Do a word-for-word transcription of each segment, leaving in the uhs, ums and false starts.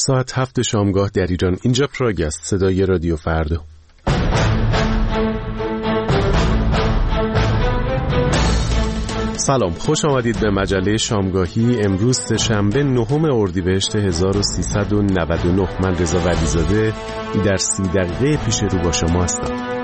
ساعت هفت شامگاه در ایران. اینجا پراگ است، صدای رادیو فردا. سلام، خوش آمدید به مجله شامگاهی. امروز سه‌شنبه نهم اردیبهشت هزار و سیصد و نود و نه. من رضا ولیزاده در سی دقیقه پیش رو با شما هستم.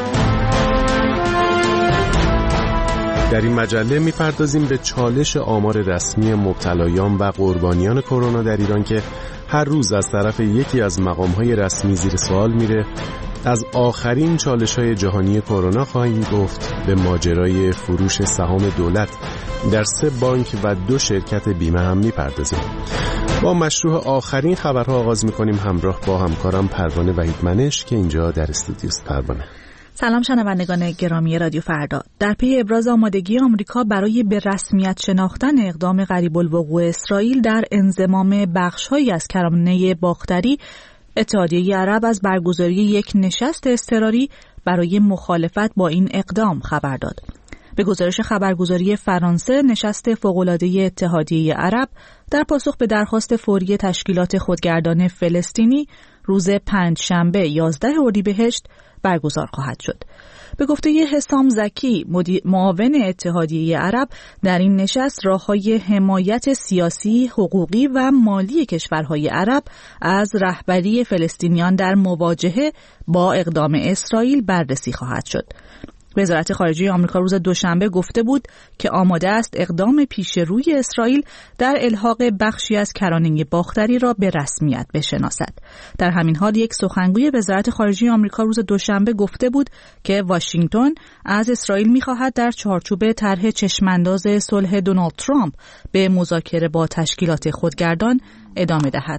در این مجله میپردازیم به چالش آمار رسمی مبتلایان و قربانیان کرونا در ایران که هر روز از طرف یکی از مقام‌های رسمی زیر سوال میره. از آخرین چالش‌های جهانی کرونا خواهیم گفت. به ماجرای فروش سهام دولت در سه بانک و دو شرکت بیمه هم میپردازیم. با مشروع آخرین خبرها آغاز میکنیم همراه با همکارم پروانه وحیدمنش که اینجا در استودیوست. پروانه سلام شنوندگان گرامی رادیو فردا. در پی ابراز آمادگی آمریکا برای به رسمیت شناختن اقدام قریب الوقوع اسرائیل در انضمام بخش‌هایی از کرانه باختری، اتحادیه عرب از برگزاری یک نشست اضطراری برای مخالفت با این اقدام خبر داد. به گزارش خبرگزاری فرانسه، نشست فوق‌العاده اتحادیه عرب در پاسخ به درخواست فوری تشکیلات خودگردان فلسطینی روز پنجشنبه یازده اردیبهشت برگزار خواهد شد. به گفته حسام زکی، معاون اتحادیه عرب، در این نشست راه‌های حمایت سیاسی، حقوقی و مالی کشورهای عرب از رهبری فلسطینیان در مواجهه با اقدام اسرائیل بررسی خواهد شد. وزارت خارجه آمریکا روز دوشنبه گفته بود که آماده است اقدام پیش روی اسرائیل در الحاق بخشی از کرانه باختری را به رسمیت بشناسد. در همین حال یک سخنگوی وزارت خارجه آمریکا روز دوشنبه گفته بود که واشنگتن از اسرائیل می‌خواهد در چارچوب طرح چشمانداز صلح دونالد ترامپ به مذاکره با تشکیلات خودگردان ادامه دهد.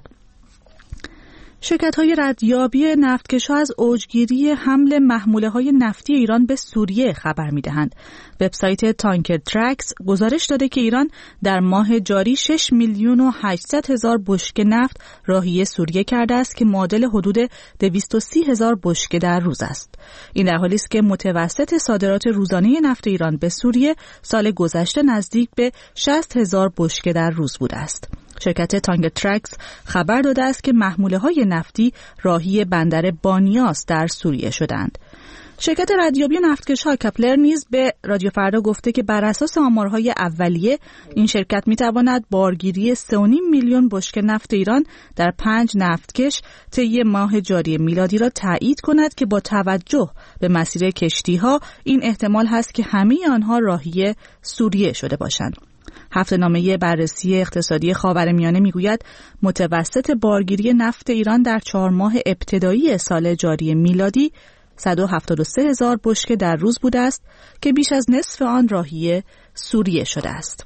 شرکت‌های ردیابی نفتکش‌ها از اوجگیری حمل محموله‌های نفتی ایران به سوریه خبر می‌دهند. وبسایت تانکر ترکس گزارش داده که ایران در ماه جاری شش میلیون و هشتصد هزار بشکه نفت راهی سوریه کرده است که معادل حدود دویست و سی هزار بشکه در روز است. این در حالی است که متوسط صادرات روزانه نفت ایران به سوریه سال گذشته نزدیک به شصت هزار بشکه در روز بوده است. شرکت تانکر ترکس خبر داده است که محموله‌های نفتی راهی بندر بانیاس در سوریه شدند. شرکت ردیابی نفتکش‌ها کپلر نیز به رادیو فردا گفته که بر اساس آمارهای اولیه این شرکت می‌تواند بارگیری سه و نیم میلیون بشکه نفت ایران در پنج نفتکش طی ماه جاری میلادی را تایید کند که با توجه به مسیر کشتی‌ها این احتمال هست که همه آنها راهی سوریه شده باشند. هفته‌نامه بررسی اقتصادی خاورمیانه میگوید متوسط بارگیری نفت ایران در چهار ماه ابتدایی سال جاری میلادی صد و هفتاد و سه هزار بشکه در روز بوده است که بیش از نصف آن راهی سوریه شده است.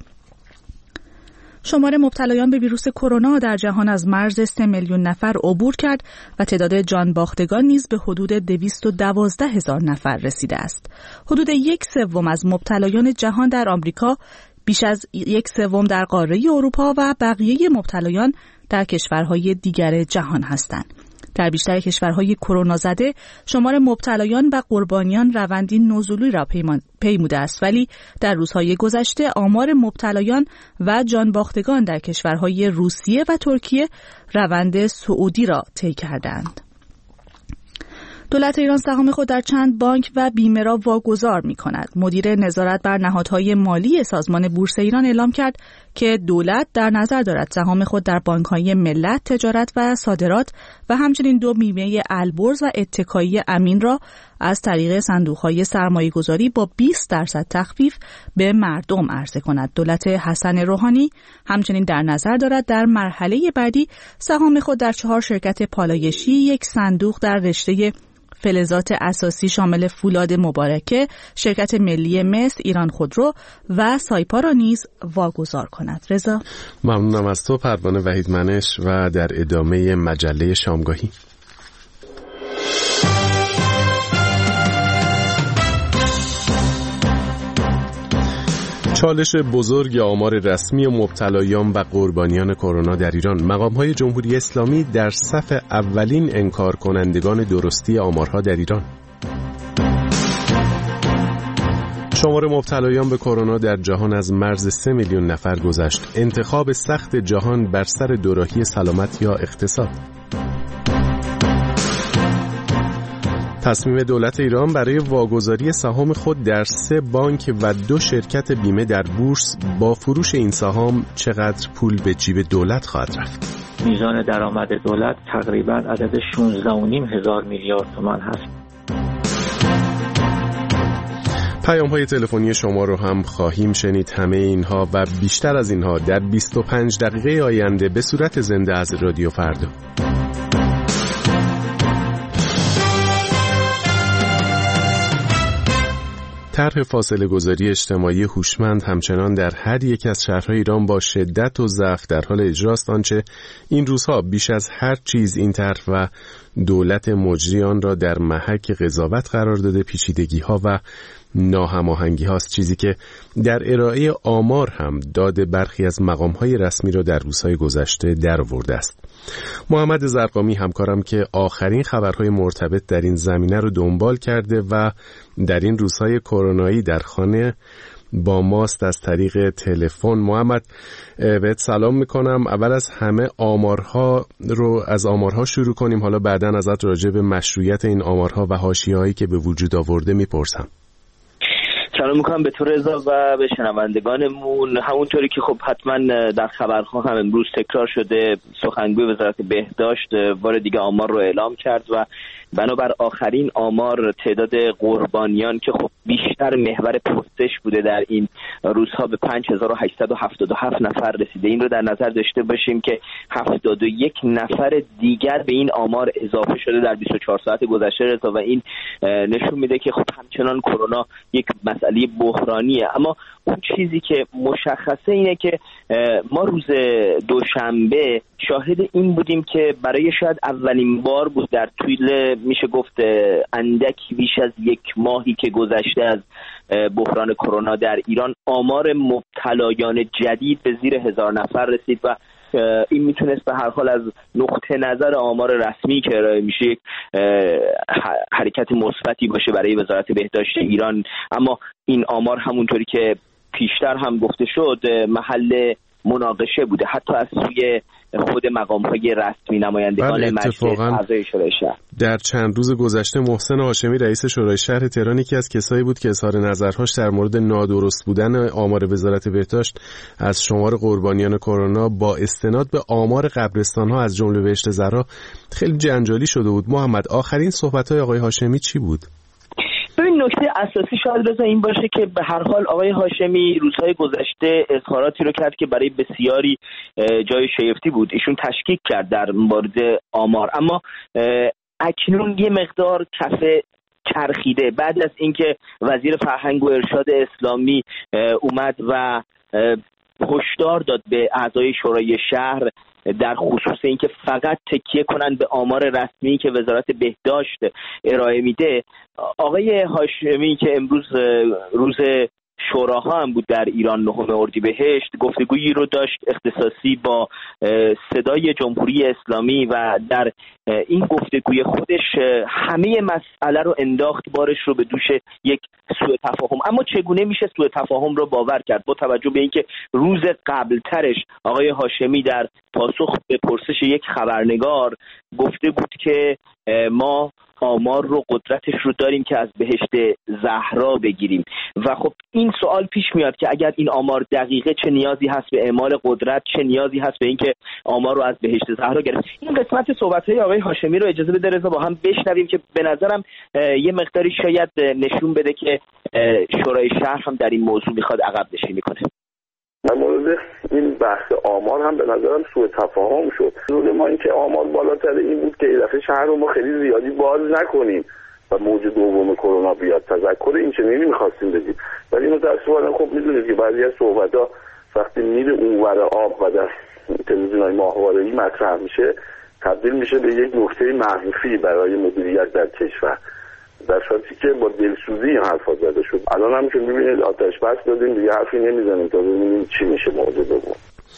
شمار مبتلایان به ویروس کرونا در جهان از مرز سه میلیون نفر عبور کرد و تعداد جان باختگان نیز به حدود دویست و دوازده هزار نفر رسیده است. حدود یک سوم از مبتلایان جهان در آمریکا، بیش از یک سوم در قاره اروپا و بقیه مبتلایان در کشورهای دیگر جهان هستند. در بیشتر کشورهای کرونا زده شمار مبتلایان و قربانیان روندی نزولی را پیموده است، ولی در روزهای گذشته آمار مبتلایان و جان باختگان در کشورهای روسیه و ترکیه روند صعودی را طی کردند. دولت ایران سهام خود در چند بانک و بیمه را واگذار می کند. مدیر نظارت بر نهادهای مالی سازمان بورس ایران اعلام کرد که دولت در نظر دارد سهام خود در بانک‌های ملت، تجارت و صادرات و همچنین دو بیمه البرز و اتکایی امین را از طریق صندوق‌های سرمایه‌گذاری با بیست درصد تخفیف به مردم عرضه کند. دولت حسن روحانی همچنین در نظر دارد در مرحله بعدی سهام خود در چهار شرکت پالایشی، یک صندوق در رشته فلزات اساسی شامل فولاد مبارکه، شرکت ملی مس، ایران خودرو و سایپا را نیز واگذار کند. رضا، ممنونم از تو پروانه وحیدمنش. و در ادامه مجله شامگاهی چالش بزرگ آمار رسمی مبتلایان و قربانیان کرونا در ایران. مقام‌های جمهوری اسلامی در صف اولین انکار کنندگان درستی آمارها در ایران. شمار مبتلایان به کرونا در جهان از مرز سه میلیون نفر گذشت. انتخاب سخت جهان بر سر دوراهی سلامت یا اقتصاد. تصمیم دولت ایران برای واگذاری سهام خود در سه بانک و دو شرکت بیمه در بورس، با فروش این سهام چقدر پول به جیب دولت خواهد رفت؟ میزان درآمد دولت تقریباً عدد شانزده و نیم هزار میلیارد تومان هست. پیام های تلفنی شما رو هم خواهیم شنید. همه اینها و بیشتر از اینها در بیست و پنج دقیقه آینده به صورت زنده از رادیو فردا. طرح فاصله گذاری اجتماعی هوشمند همچنان در هر یک از شهرهای ایران با شدت و ضعف در حال اجراست، آنچه این روزها بیش از هر چیز این طرح و دولت مجری آن را در محک قضاوت قرار داده پیچیدگی‌ها و ناهماهنگی هاست، چیزی که در ارائه آمار هم داد برخی از مقام‌های رسمی را در روزهای گذشته درآورده است. محمد زرقامی همکارم که آخرین خبرهای مرتبط در این زمینه رو دنبال کرده و در این روزهای کرونایی در خانه با ماست از طریق تلفن. محمد، بهت سلام میکنم. اول از همه آمارها رو از آمارها شروع کنیم، حالا بعداً ازت راجع به مشروعیت این آمارها و حاشیه‌هایی که به وجود آورده میپرسم. سلام میکنم به تو رضا و به شنوندگانمون. همونطوری که خب حتما در خبرها هم امروز تکرار شده، سخنگوی وزارت بهداشت بار دیگه آمار رو اعلام کرد و بنابر آخرین آمار تعداد قربانیان که خب بیشتر محور پرسش بوده در این روزها به پنج هزار و هشتصد و هفتاد و هفت نفر رسیده. این رو در نظر داشته باشیم که هفتاد و یک نفر دیگر به این آمار اضافه شده در بیست و چهار ساعت گذشته رضا و این نشون میده که خب همچنان کرونا یک مسئله بحرانیه. اما اون چیزی که مشخصه اینه که ما روز دوشنبه شاهد این بودیم که برای شاید اولین بار بود در طول میشه گفت اندکی بیش از یک ماهی که گذشته از بحران کرونا در ایران، آمار مبتلایان جدید به زیر هزار نفر رسید و این میتونست به هر حال از نقطه نظر آمار رسمی که ارائه میشه یک حرکت مثبتی باشه برای وزارت بهداشت ایران. اما این آمار همونطوری که پیشتر هم گفته شد محل مناقشه بوده، حتی از سوی خود مقام‌های رسمی، نمایندگان مجلس، اعضای شورای شهر. در چند روز گذشته محسن هاشمی رئیس شورای شهر تهران یکی از کسایی بود که اظهار نظرهاش در مورد نادرست بودن آمار وزارت بهداشت از شمار قربانیان کرونا با استناد به آمار قبرستان‌ها از جمله بهشت زهرا خیلی جنجالی شده بود. محمد، آخرین صحبت‌های آقای هاشمی چی بود؟ ببین، نکته اساسی شاید رضا این باشه که به هر حال آقای هاشمی روزهای گذشته اظهاراتی رو کرد که برای بسیاری جای شگفتی بود. ایشون تشکیک کرد در مورد آمار، اما اکنون یه مقدار کفه چرخیده بعد از اینکه وزیر فرهنگ و ارشاد اسلامی اومد و هشدار داد به اعضای شورای شهر در خصوص اینکه فقط تکیه کنن به آمار رسمی که وزارت بهداشت ارائه میده. آقای هاشمی که امروز روز شوراها هم بود در ایران، نهم اردیبهشت، گفتگویی رو داشت اختصاصی با صدای جمهوری اسلامی و در این گفتگوی خودش همه مسئله رو انداخت، بارش رو به دوش یک سوء تفاهم. اما چگونه میشه سوء تفاهم رو باور کرد با توجه به اینکه روز قبلترش آقای هاشمی در پاسخ به پرسش یک خبرنگار گفته بود که ما آمار رو قدرتش رو داریم که از بهشت زهرا بگیریم و خب این سوال پیش میاد که اگر این آمار دقیقه چه نیازی هست به اعمال قدرت، چه نیازی هست به اینکه آمار رو از بهشت زهرا گرفت. این قسمت صحبت‌های آقای هاشمی رو اجازه بده رضا با هم بشنویم که به نظرم یه مقداری شاید نشون بده که شورای شهر هم در این موضوع میخواد عقب نشینی کنه. در مورد این بحث آمار هم به نظرم سوء تفاهم شد. روز ما این که آمار بالاتر این بود که این دفعه شهر رو ما خیلی زیادی باز نکنیم و موج دوم کرونا بیاد. تذکر این چنینی می‌خواستیم بدیم، ولی متأسفانه خب می‌دونید که بعضی از صحبت‌ها وقتی میره اونور آب و در تلویزیون‌های ماهواره‌ای مطرح میشه تبدیل میشه به یک نکته منفی برای مدیریت در کشور، در صورتی که با دلسوزی این حرفا زده شد. الان هم که می‌بینید آتش بس دادیم دیگه حرفی نمیزنیم تا ببینیم چی میشه موضوع دوم.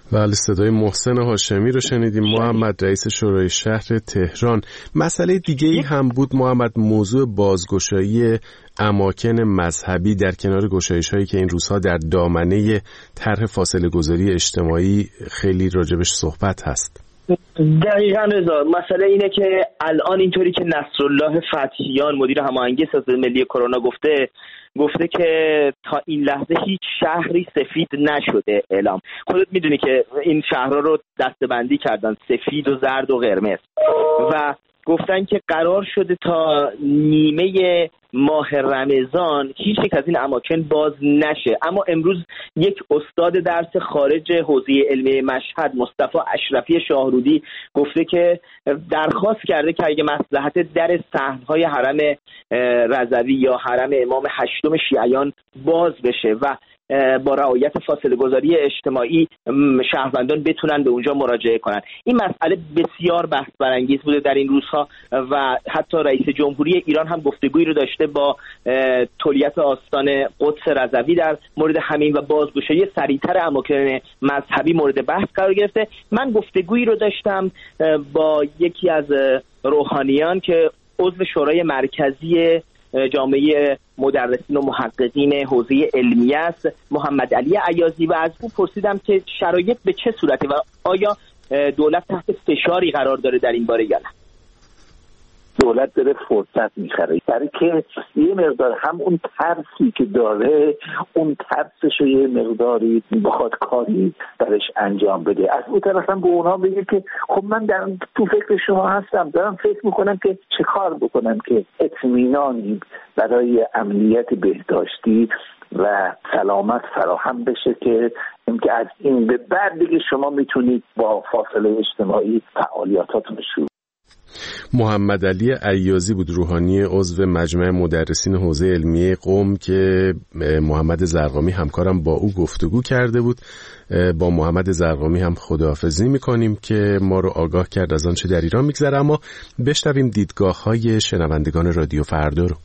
بله، صدای محسن هاشمی رو شنیدیم. محمد، رئیس شورای شهر تهران. مسئله دیگه ای هم بود محمد، موضوع بازگشایی اماکن مذهبی در کنار گشایش هایی که این روزها در دامنه طرح فاصله گذاری اجتماعی خیلی راجبش صحبت هست. دقیقاً رضا، مسئله اینه که الان اینطوری که نصرالله فتحیان مدیر هماهنگی سازمان ملی کرونا گفته گفته که تا این لحظه هیچ شهری سفید نشده اعلام. خودت میدونی که این شهرها رو دسته‌بندی کردن، سفید و زرد و قرمز، و گفتن که قرار شده تا نیمه ماه رمضان هیچ یک از این اماکن باز نشه. اما امروز یک استاد درس خارج حوزه علمی مشهد، مصطفی اشرفی شاهرودی، گفته که درخواست کرده که اگه مصلحت در صحنهای حرم رضوی یا حرم امام هشتم شیعیان باز بشه و با رعایت فاصله گذاری اجتماعی شهروندان بتونن به اونجا مراجعه کنن. این مسئله بسیار بحث برانگیز بوده در این روزها و حتی رئیس جمهوری ایران هم گفتگویی رو داشته با تولیت آستان قدس رضوی در مورد همین و بازگشایی سریعتر اماکن مذهبی مورد بحث قرار گرفته. من گفتگویی رو داشتم با یکی از روحانیان که عضو شورای مرکزی جامعه مدرسین و محققین حوزه علمیه است، محمد علی ایازی، و از او پرسیدم که شرایط به چه صورته و آیا دولت تحت فشاری قرار داره در این باره یا نه. دولت داره فرصت میخره برای که یه مقدار هم اون ترسی که داره اون ترسش یه مقداری بخواد کاری درش انجام بده. از اون طرف هم به اونها بگه که خب من در تو فکر شما هستم، دارم فکر میکنم که چه کار بکنم که اطمینانی برای امنیت بهداشتی و سلامت فراهم بشه که اینکه از این به بعد دیگه شما میتونید با فاصله اجتماعی فعالیتاتون شروع. محمد علی ایازی بود، روحانی عضو مجمع مدرسین حوزه علمیه قم، که محمد زرقامی همکارم با او گفتگو کرده بود. با محمد زرقامی هم خداحافظی میکنیم که ما رو آگاه کرد از آنچه در ایران میگذره. اما بشنویم دیدگاه های شنوندگان رادیو فردا رو.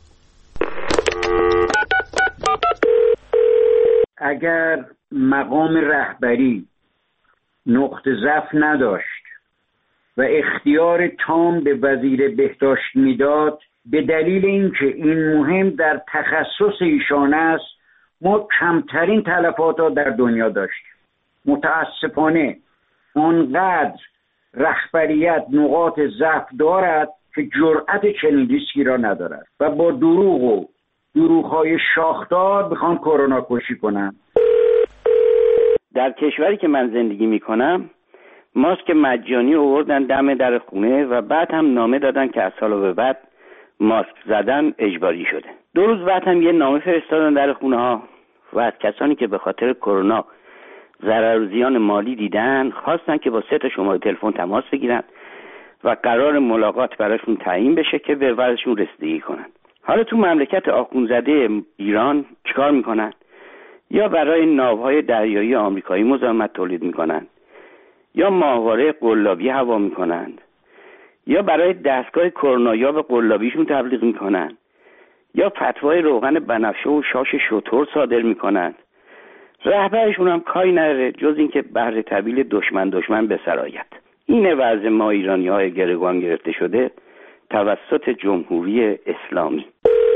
اگر مقام رهبری نقطه ضعف نداشت و اختیار تام به وزیر بهداشت میداد، به دلیل اینکه این مهم در تخصص ایشان است، ما کمترین تلفات را در دنیا داشتیم. متاسفانه آنقدر رهبریت نقاط ضعف دارد که جرأت چنین ریسکی را ندارد و با دروغ و دروغ‌های شاخدار بخوان کرونا کشی کنند. در کشوری که من زندگی میکنم ماسک مجانی آوردن دم در خونه و بعد هم نامه دادن که از سال به بعد ماسک زدن اجباری شده. دو روز بعد هم یه نامه فرستادن در خونه ها و از کسانی که به خاطر کرونا ضرر و زیان مالی دیدن خواستن که با سه تا شماره تلفن تماس بگیرن و قرار ملاقات براشون تعیین بشه که به وضعشون رسیدگی کنن. حالا تو مملکت آخوندزاده ایران چیکار میکنن؟ یا برای ناوهای دریایی آمریکایی مزاحمت تولید میکنن، یا ماهواره قلابی هوا میکنند، یا برای دستگاه کرونایاب قلابیشون تبلیغ میکنند، یا فتوای روغن بنفشه و شاش شتر صادر میکنند. رهبرشون هم کاری نداره جز اینکه بهر طبیل دشمن دشمن بسرایت. اینه وضع ما ایرانی های گروگان گرفته شده توسط جمهوری اسلامی.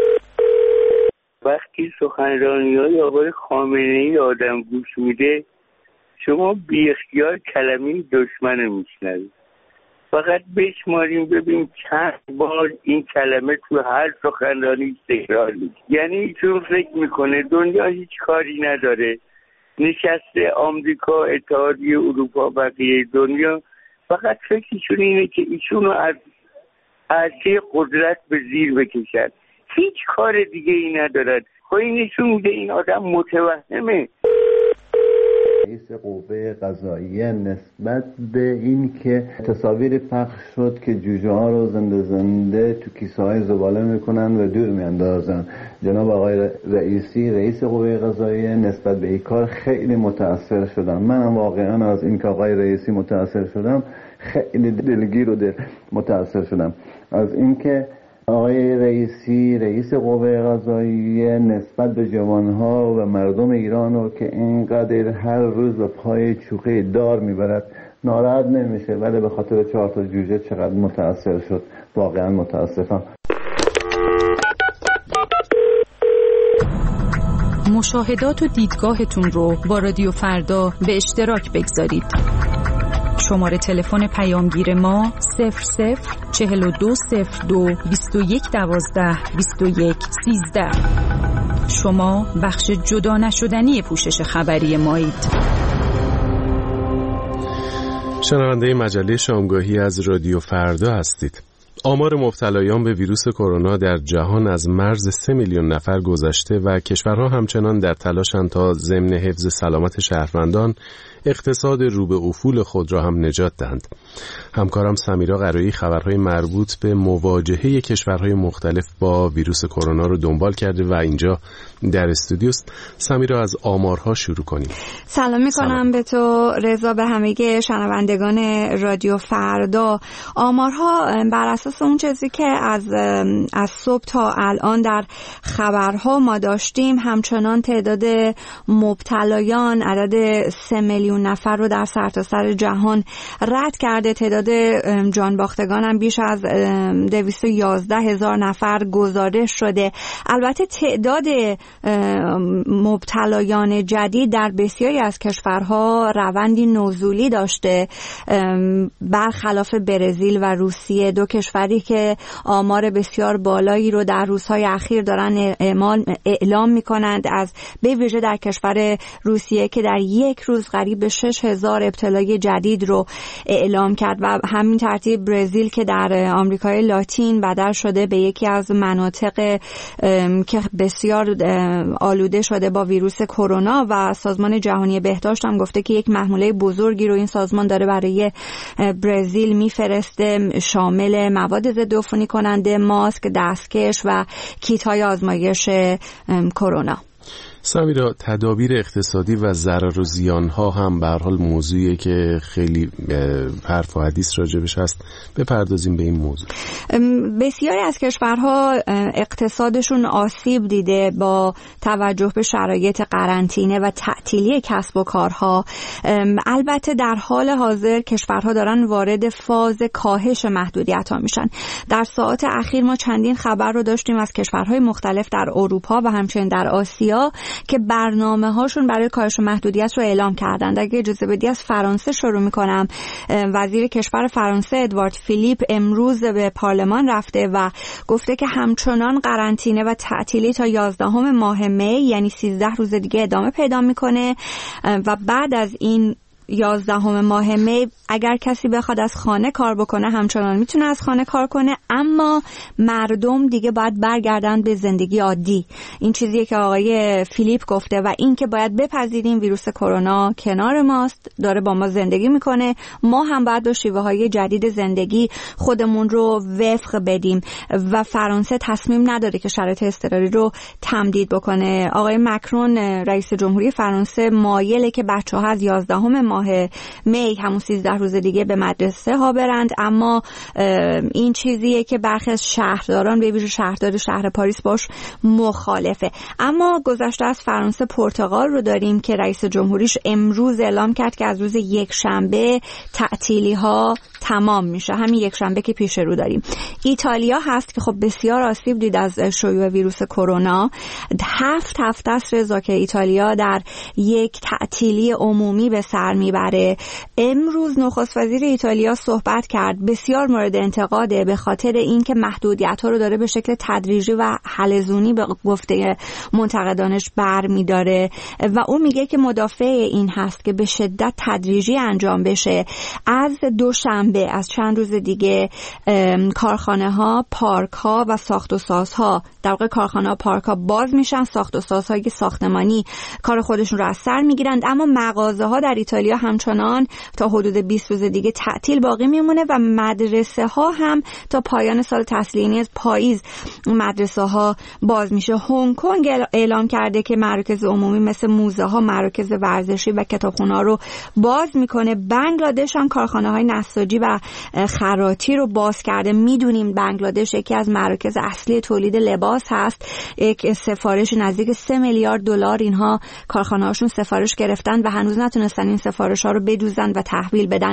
وقتی سخنرانی های آقای خامنه‌ای آدم گوش میده، شما بی اختیار کلمه دشمن میشنوید. فقط بشماریم ببین چند بار این کلمه تو هر سخنرانی تکرار میشه. یعنی چون فکر میکنه دنیا هیچ کاری نداره، نشسته آمریکا، اتحادیه اروپا، بقیه دنیا فقط فکرشون اینه که ایشونو از عرصه قدرت به زیر بکشن، هیچ کار دیگه ای ندارد. خب این نشون میده این آدم متوهمه. رئیس قوه قضاییه نسبت به این که تصاویر پخش شد که جوجه ها رو زنده زنده تو کیسه های زباله میکنن و دور میاندازن، جناب آقای رئیسی رئیس قوه قضاییه نسبت به این کار خیلی متاثر شدم. منم واقعا از این که آقای رئیسی متاثر شدم، خیلی دلگیر و دل متاثر شدم از این که آقای رئیسی رئیس قوه قضاییه نسبت به جوانها و مردم ایران رو که اینقدر هر روز به پای چوخه دار میبرد ناراحت نمیشه، ولی به خاطر چهار تا جوجه چقدر متاثر شد. واقعا متاسفم. مشاهدات و دیدگاهتون رو با رادیو فردا به اشتراک بگذارید. شماره تلفن پیامگیر ما صفر صفر چهل و دو صفر دو بیست و یک دوازده بیست و یک سیزده. شما بخش جدا نشدنی پوشش خبری مایید. شنونده مجله شامگاهی از رادیو فردا هستید. آمار مبتلایان به ویروس کرونا در جهان از مرز سه میلیون نفر گذشته و کشورها همچنان در تلاشند تا ضمن حفظ سلامت شهروندان اقتصاد رو به افول خود را هم نجات دهند. همکارم سمیرا قرایی خبرهای مربوط به مواجهه کشورهای مختلف با ویروس کرونا رو دنبال کرده و اینجا در استودیوست. سمیرا، از آمارها شروع کنیم. سلام میکنم به تو رضا، به همه شنوندگان رادیو فردا. آمارها بر اساس اون چیزی که از از صبح تا الان در خبرها ما داشتیم، همچنان تعداد مبتلایان عدد سه میلیون نفر رو در سرتاسر جهان رد کرده. تعداد جان باختگان هم بیش از دویست و یازده هزار نفر گزارش شده. البته تعداد مبتلایان جدید در بسیاری از کشورها روندی نزولی داشته، برخلاف برزیل و روسیه، دو کشوری که آمار بسیار بالایی رو در روزهای اخیر دارن اعلام میکنند، از به ویژه در کشور روسیه که در یک روز قریب به شش هزار ابتلای جدید رو اعلام کرد و همین ترتیب برزیل که در آمریکای لاتین بدل شده به یکی از مناطق که بسیار آلوده شده با ویروس کرونا و سازمان جهانی بهداشت هم گفته که یک محموله بزرگی رو این سازمان داره برای برزیل میفرسته، شامل مواد ضد عفونی کننده، ماسک، دستکش و کیت های آزمایش کرونا. سمیرا، تدابیر اقتصادی و ضرر و زیانها هم به هر حال موضوعیه که خیلی حرف و حدیث راجبش هست. بپردازیم به این موضوع. بسیاری از کشورها اقتصادشون آسیب دیده با توجه به شرایط قرنطینه و تعطیلی کسب و کارها. البته در حال حاضر کشورها دارن وارد فاز کاهش محدودیت‌ها میشن. در ساعات اخیر ما چندین خبر رو داشتیم از کشورهای مختلف در اروپا و همچنین در آسیا که برنامه هاشون برای کاهش محدودیت رو اعلام کردند. اگه اجازه بدی از فرانسه شروع میکنم. وزیر کشور فرانسه ادوارد فیلیپ امروز به پارلمان رفته و گفته که همچنان قرنطینه و تعطیلی تا یازدهم ماه می، یعنی سیزده روز دیگه ادامه پیدا میکنه و بعد از این یازدهم ماه می اگر کسی بخواد از خانه کار بکنه همچنان میتونه از خانه کار کنه، اما مردم دیگه باید برگردن به زندگی عادی. این چیزیه که آقای فیلیپ گفته و این که باید بپذیریم ویروس کرونا کنار ماست، داره با ما زندگی میکنه، ما هم باید با شیوه های جدید زندگی خودمون رو وفق بدیم و فرانسه تصمیم نداره که شرایط اضطراری رو تمدید بکنه. آقای مکرون رئیس جمهوری فرانسه مایله که بچه‌ها از یازدهم ماه می، همون سیزده روز دیگه، به مدرسه ها برند، اما این چیزیه که برخی از شهرداران به ویژه شهردار شهر پاریس باش مخالفه. اما گذشته از فرانسه پرتغال رو داریم که رئیس جمهوریش امروز اعلام کرد که از روز یک شنبه تعطیلی ها تمام میشه، همین یک شنبه که پیش رو داریم. ایتالیا هست که خب بسیار آسیب دید از شیوع ویروس کرونا. هفت هفته است رضا که ایتالیا در یک تعطیلی عمومی به سر میبره. امروز نخست وزیر ایتالیا صحبت کرد، بسیار مورد انتقاده به خاطر اینکه محدودیت ها رو داره به شکل تدریجی و حلزونی به گفته منتقدانش بر میداره و اون میگه که مدافع این هست که به شدت تدریجی انجام بشه. از دوشنبه، از چند روز دیگه، کارخانه ها، پارک ها و ساخت و سازها، در واقع کارخانه ها، پارک ها باز میشن، ساخت و سازهای ساختمانی کار خودشون رو از سر میگیرند، اما مغازه ها در ایتالیا استرالیا همچنان تا حدود بیست روز دیگه تعطیل باقی میمونه و مدرسه ها هم تا پایان سال تحصیلی از پاییز مدرسه ها باز میشه. هنگ کنگ اعلام کرده که مراکز عمومی مثل موزه ها، مراکز ورزشی و کتابخونه ها رو باز میکنه. بنگلادش هم کارخانه های نساجی و خراطی رو باز کرده. میدونیم بنگلادش یکی از مراکز اصلی تولید لباس هست. یک سفارش نزدیک سه میلیارد دلار اینها کارخانه هاشون سفارش گرفتن و هنوز نتونستن این سفارش ها رو بدوزن و تحویل بدن.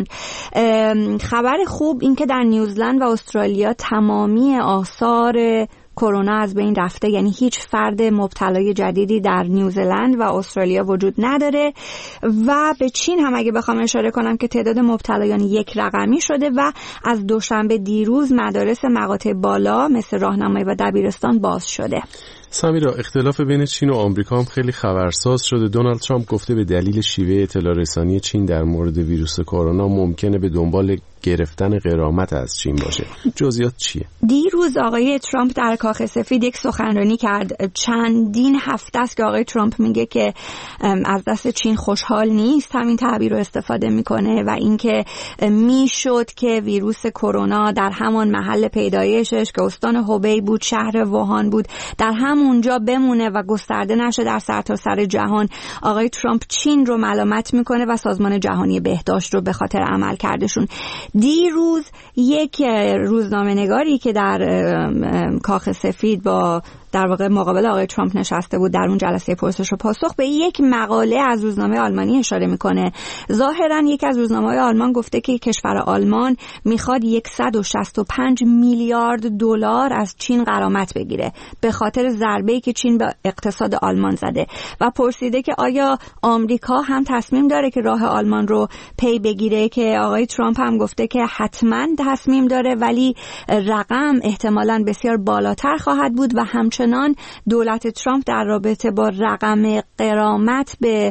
خبر خوب این که در نیوزلند و استرالیا تمامی آثار کرونا از بین رفته، یعنی هیچ فرد مبتلای جدیدی در نیوزلند و استرالیا وجود نداره. و به چین هم اگه بخوام اشاره کنم که تعداد مبتلایان یک رقمی شده و از دوشنبه دیروز مدارس مقاطع بالا مثل راهنمایی و دبیرستان باز شده. سمیرا، اختلاف بین چین و آمریکا هم خیلی خبرساز شده. دونالد ترامپ گفته به دلیل شیوه اطلاع رسانی چین در مورد ویروس کرونا ممکنه به دنبال گرفتن غرامت از چین باشه. جزئیات چیه؟ دیروز آقای ترامپ در کاخ سفید یک سخنرانی کرد. چندین هفته است که آقای ترامپ میگه که از دست چین خوشحال نیست، همین تعبیر رو استفاده میکنه و اینکه میشد که ویروس کرونا در همان محل پیدایشش که استان هوبی بود، شهر ووهان بود، در همونجا بمونه و گسترده نشه در سرتاسر جهان. آقای ترامپ چین رو ملامت میکنه و سازمان جهانی بهداشت رو به خاطر عمل کردشون. دیروز یک روزنامه‌نگاری که در کاخ سفید با در واقع مقابل آقای ترامپ نشسته بود، در اون جلسه پرسش و پاسخ، به یک مقاله از روزنامه آلمانی اشاره میکنه. ظاهرا یکی از روزنامه‌های آلمان گفته که کشور آلمان میخواد صد و شصت و پنج میلیارد دلار از چین غرامت بگیره به خاطر ضربه‌ای که چین به اقتصاد آلمان زده و پرسیده که آیا آمریکا هم تصمیم داره که راه آلمان رو پی بگیره، که آقای ترامپ هم گفته که حتما تصمیم داره ولی رقم احتمالاً بسیار بالاتر خواهد بود و همچنین دولت ترامپ در رابطه با رقم غرامت به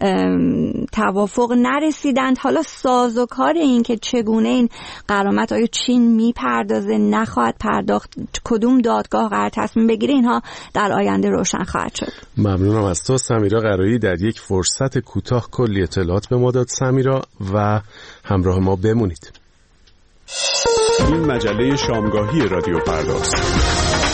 توافق نرسیدند. حالا سازوکار این که چگونه این غرامت آیا چین میپردازه، نخواهد پرداخت، کدوم دادگاه قرار تصمیم بگیره، اینها در آینده روشن خواهد شد. ممنونم از تو سمیرا قرایی. در یک فرصت کوتاه کلی اطلاعات به ما داد سمیرا و همراه ما بمونید. این مجله شامگاهی رادیو فرداست.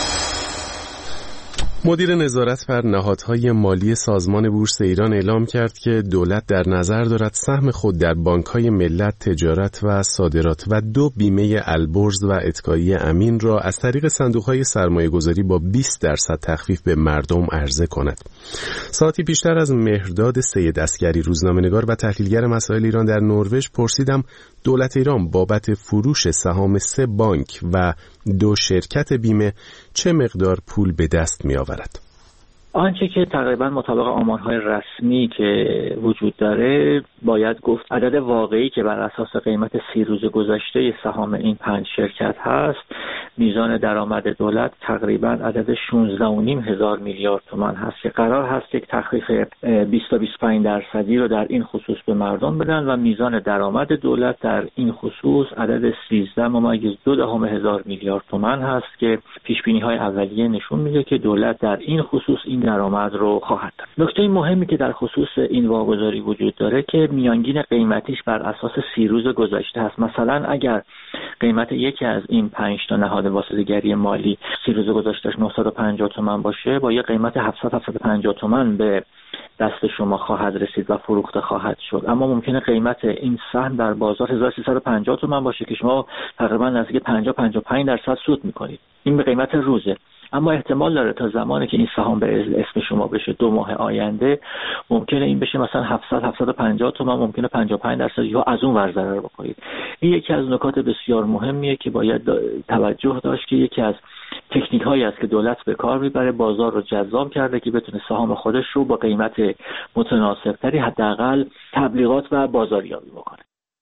مدیر نظارت بر نهادهای مالی سازمان بورس ایران اعلام کرد که دولت در نظر دارد سهم خود در بانک‌های ملت، تجارت و صادرات و دو بیمه البرز و اتکایی امین را از طریق صندوق‌های سرمایه‌گذاری با بیست درصد تخفیف به مردم عرضه کند. ساعتی پیشتر از مهرداد سید عسگری، روزنامه‌نگار و تحلیلگر مسائل ایران در نروژ، پرسیدم دولت ایران بابت فروش سهام سه بانک و دو شرکت بیمه چه مقدار پول به دست می آورد؟ آنچه که تقریبا مطابق آمارهای رسمی که وجود داره باید گفت عدد واقعی که بر اساس قیمت سی روز گذشته سهام این پنج شرکت هست، میزان درآمد دولت تقریبا عدد شانزده و نیم هزار میلیارد تومان هست که قرار هست یک تخفیف بیست تا بیست و پنج درصدی رو در این خصوص به مردم بدن و میزان درآمد دولت در این خصوص عدد سیزده ممیز دو دهم هزار میلیارد تومان هست که پیش بینی های اولیه نشون میده که دولت در این خصوص این درآمد رو خواهد داشت. نکته مهمی که در خصوص این واگذاری وجود داره که میانگین قیمتیش بر اساس سی روز گذشته هست. مثلا اگر قیمت یکی از این پنج تا نهاد واسطه‌گری مالی سی روز گذشتهش نهصد و پنجاه تومان باشه، با یه قیمت هفتصد هفتصد و پنجاه تومان به دست شما خواهد رسید و فروخته خواهد شد. اما ممکنه قیمت این سهم در بازار هزار و سیصد و پنجاه تومان باشه که شما تقریبا نزدیک پنجاه تا پنجاه و پنج درصد سود می‌کنید. این به قیمت روزه. اما احتمال داره تا زمانی که این سهام به اسم شما بشه دو ماه آینده ممکنه این بشه مثلا هفتصد هفتصد و پنجاه تومان، ممکنه پنجاه و پنج درصد یا از اون ور ضرر بکنید. این یکی از نکات بسیار مهمیه که باید توجه داشت که یکی از تکنیک هایی است که دولت به کار میبره، بازار رو جذاب کرده که بتونه سهام خودش رو با قیمت متناسب تری حداقل تبلیغات و بازاریابی بکنه.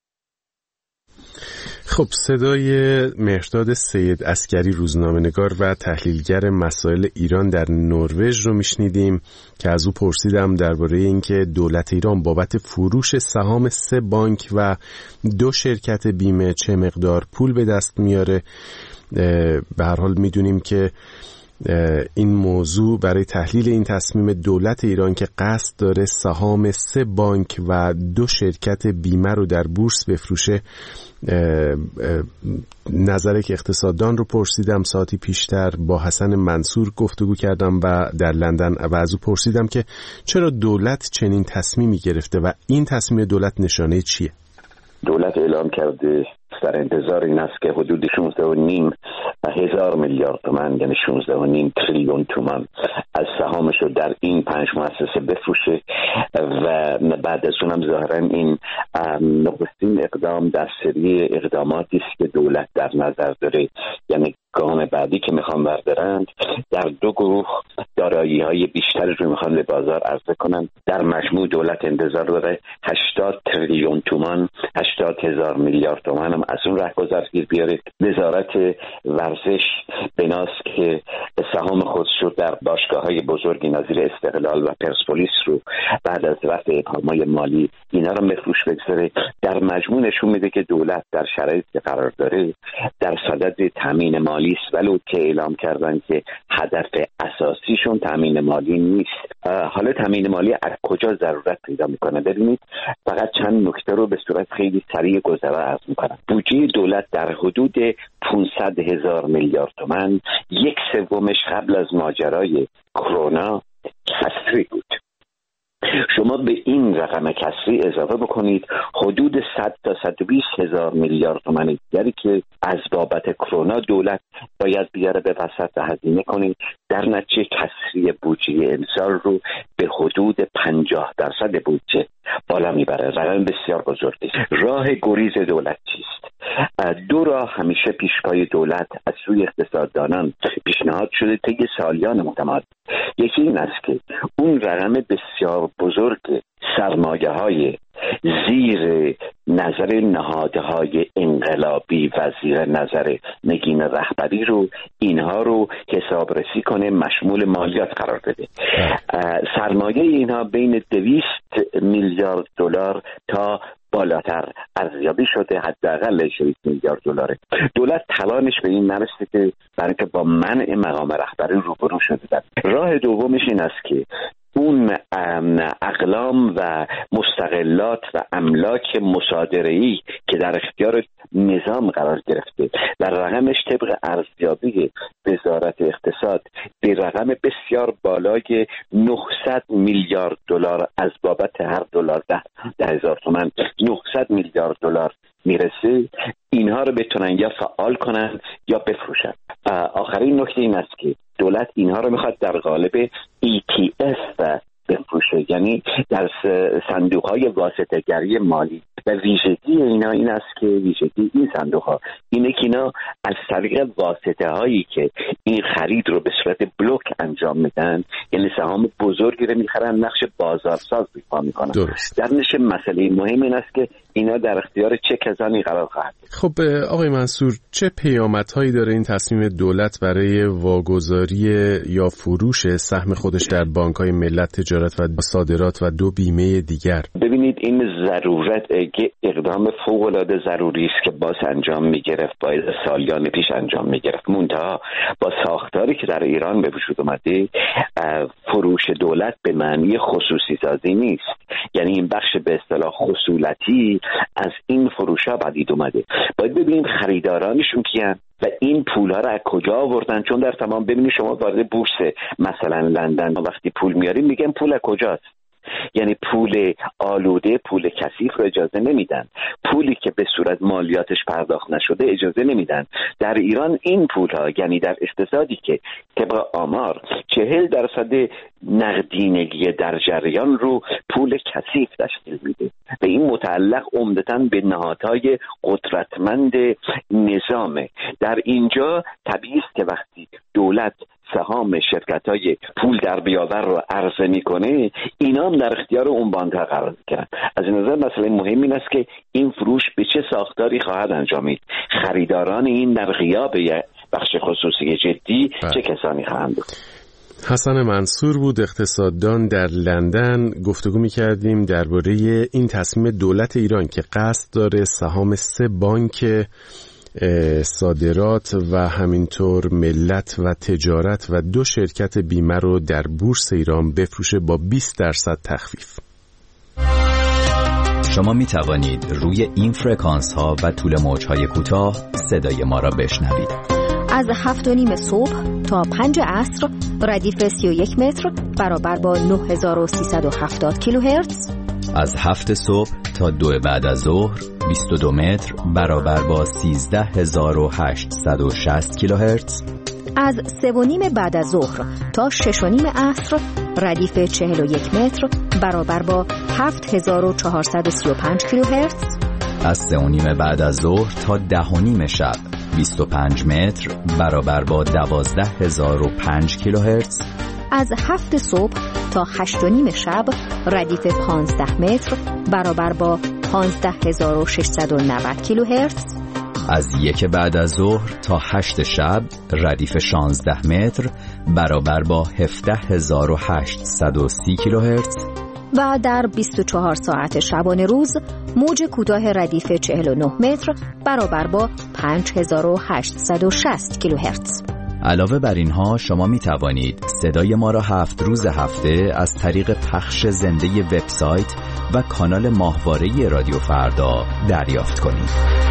خب، صدای مهرداد سید عسگری، روزنامه‌نگار و تحلیلگر مسائل ایران در نروژ رو میشنیدیم که از او پرسیدم درباره اینکه دولت ایران بابت فروش سهام سه بانک و دو شرکت بیمه چه مقدار پول به دست میاره. به هر حال میدونیم که این موضوع برای تحلیل این تصمیم دولت ایران که قصد داره سهام سه بانک و دو شرکت بیمه رو در بورس بفروشه نظر که اقتصاددان رو پرسیدم. ساعتی پیشتر با حسن منصور گفتگو کردم و در لندن و از او پرسیدم که چرا دولت چنین تصمیمی گرفته و این تصمیم دولت نشانه چیه؟ دولت اعلام کرده در انتظار این است که حدود شانزده و نیم هزار میلیارد تومان یعنی شانزده و نیم تریلیون تومان از سهامش رو در این پنج مؤسسه بفروشه و بعد از اونم ظاهرا این نخستین اقدام در سری اقداماتی است که دولت در نظر داره. یعنی گام بعدی که میخوان بردارند در دو گروه دارایی های بیشتر رو میخوان به بازار عرضه کنند. در مجموع دولت انتظار داره هشتاد تریلیون تومان هشتاد هزار میلیارد تومان هم از اون رهگذر گیر بیاره. وزارت ورزش بناست که سهام خودش رو در باشگاه های بزرگی نظیر استقلال و پرسپولیس رو بعد از رفع ابهام‌های مالی اینا رو مفروش بگذاره. در مجموع نشون میده که دولت در شرایطی که قرار داره در صدد تامین مالی است، ولو که اعلام کردن که هدف اساسیشون تامین مالی نیست. حالا تامین مالی از کجا ضرورت پیدا میکنه؟ ببینید فقط چند نکته رو به صورت خیلی سریع گذرا عرض میکنم. بودجه دولت در حدود پانصد هزار میلیارد تومان، یک سومش قبل از ماجرای کرونا کسری بود. شما به این رقم کسری اضافه بکنید حدود صد تا صد و بیست هزار میلیارد تومان دیگری که از بابت کرونا دولت باید بیاره به وسط هزینه کنید، در نتیجه کسری بودجه امسال رو به حدود پنجاه درصد بودجه بالا میبره. رقم بسیار بزرگی. راه گریز دولت چیست؟ دو راه همیشه پیش پای دولت از سوی اقتصاددانان پیشنهاد شده طی سالیان متمادی. یکی این است که اون رقم بسیار بزرگ سرمایه های زیر نظر نهادهای انقلابی و زیر نظر نگین رهبری رو اینها رو حسابرسی کنه، مشمول مالیات قرار بده. سرمایه اینها بین دویست میلیارد دلار تا بالاتر ارزیابی شده، حداقل شصت میلیارد دلاره. دولت توانش به این نرسیده که برای که با منع مقام رهبری روبرو شده. راه دومش این است که اون اقلام و مستقلات و املاک مصادره‌ای که در اختیار نظام قرار گرفته در رقمش طبق ارزیابی وزارت اقتصاد به رقم بسیار بالای نهصد میلیارد دلار از بابت هر دلار ده, ده هزار تومان نهصد میلیارد دلار میرسه، اینها رو بتونن یا فعال کنن یا بفروشن. آخرین نکته این است که دولت اینها رو میخواد در قالب ای تی اف بفروشه، یعنی در صندوق‌های واسطه‌گری مالی. و ویژگی اینا این است که ویژگی این صندوق‌ها اینه که اینا از طریق واسطه‌هایی که این خرید رو به صورت بلوک انجام میدن، یعنی سهام بزرگی رو میخرن، نقش بازارساز ایفا میکنن. در نشه مسئله مهم این است که اینا در اختیار چه کسانی قرار خواهد. خب آقای منصور، چه پیامدهایی داره این تصمیم دولت برای واگذاری یا فروش سهم خودش در بانک‌های ملت، تجارت و صادرات و دو بیمه دیگر؟ ببینید این ضرورت که اقدام فوق‌العاده ضروری است که باز انجام می‌گرفت، باید سالیان پیش انجام می‌گرفت. منتها با ساختاری که در ایران به وجود اومده، فروش دولت به معنی خصوصی سازی نیست. یعنی این بخش به اصطلاح خصولتی از این فروش‌ها پدید اومده. باید ببینیم خریدارانشون کیان و این پول‌ها رو از کجا آوردن. چون در تمام ببینید شما وارد بورس مثلا لندن وقتی پول میاریم میگن پول از کجاست. یعنی پول آلوده، پول کثیف رو اجازه نمیدن. پولی که به صورت مالیاتش پرداخت نشده اجازه نمیدن. در ایران این پول‌ها، یعنی در اقتصادی که طبق آمار چهل درصد نقدینگی در جریان رو پول کثیف تشکیل میده و این متعلق عمدتاً به نهادهای قدرتمند نظامه. در اینجا طبیعی است که وقتی دولت سهام شرکت‌های پول در بیاور رو عرضه میکنه، اینا هم در اختیار اون بانک‌ها قرار میگیرن. از این نظر مسئله مهم این است که این فروش به چه ساختاری خواهد انجامید، خریداران این در غیاب بخش خصوصی جدی بله. چه کسانی خواهند بود. حسن منصور بود، اقتصاددان در لندن. گفتگو می‌کردیم درباره این تصمیم دولت ایران که قصد داره سهام سه بانک صادرات و همینطور ملت و تجارت و دو شرکت بیمه رو در بورس ایران بفروشه با بیست درصد تخفیف. شما می توانید روی این فرکانس ها و طول موج های کوتاه صدای ما را بشنوید. از هفت و نیم صبح تا پنج عصر ردیف سی و یک متر برابر با نه هزار و سیصد و هفتاد کیلوهرتز. از هفت صبح تا دو بعد از ظهر بیست و دو متر برابر با سیزده هزار و هشتصد و شصت کیلوهرتز. از سه و نیم بعد از ظهر تا شش و نیم عصر ردیف چهل و یک متر برابر با هفت هزار و چهارصد و سی و پنج کیلوهرتز. از سه و نیم بعد از ظهر تا ده و نیم شب بیست و پنج متر برابر با دوازده هزار و پنج کیلوهرتز. از هفت صبح تا هشت و نیم شب ردیف پانزده متر برابر با پانزده هزار و ششصد و نود کیلوهرتز. از یک بعد از ظهر تا هشت شب ردیف شانزده متر برابر با هفده هزار و هشتصد و سی کیلوهرتز. و در بیست و چهار ساعت شبانه روز موج کوتاه ردیف چهل و نه متر برابر با پنج هزار و هشتصد و شصت کیلوهرتز. علاوه بر اینها شما می توانید صدای ما را هفت روز هفته از طریق پخش زنده وبسایت و کانال ماهواره رادیو فردا دریافت کنید.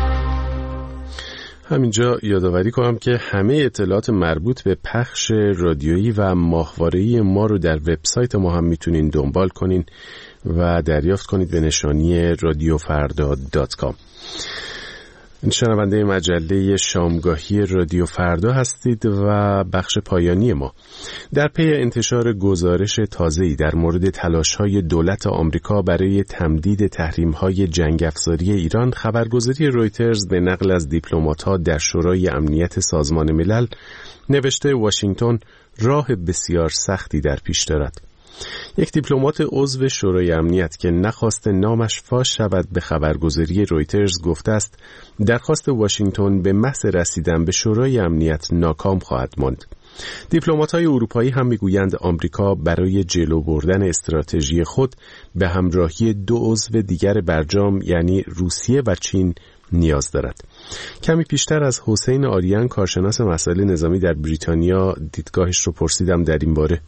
همینجا یادآوری کنم که همه اطلاعات مربوط به پخش رادیویی و ماهواره‌ای ما رو در وبسایت ما هم میتونین دنبال کنین و دریافت کنید به نشانی رادیو فردا دات کام. شنونده مجله شامگاهی رادیو فردا هستید و بخش پایانی ما در پی انتشار گزارش تازه‌ای در مورد تلاش‌های دولت آمریکا برای تمدید تحریم‌های جنگ افزاری ایران، خبرگزاری رویترز به نقل از دیپلمات‌ها در شورای امنیت سازمان ملل نوشته واشنگتن راه بسیار سختی در پیش دارد. یک دیپلمات عضو شورای امنیت که نخواست نامش فاش شود به خبرگزاری رویترز گفته است درخواست واشنگتن به محض رسیدن به شورای امنیت ناکام خواهد ماند. دیپلمات‌های اروپایی هم میگویند آمریکا برای جلو بردن استراتژی خود به همراهی دو عضو دیگر برجام یعنی روسیه و چین نیاز دارد. کمی پیشتر از حسین آریان کارشناس مسائل نظامی در بریتانیا دیدگاهش رو پرسیدم در این باره.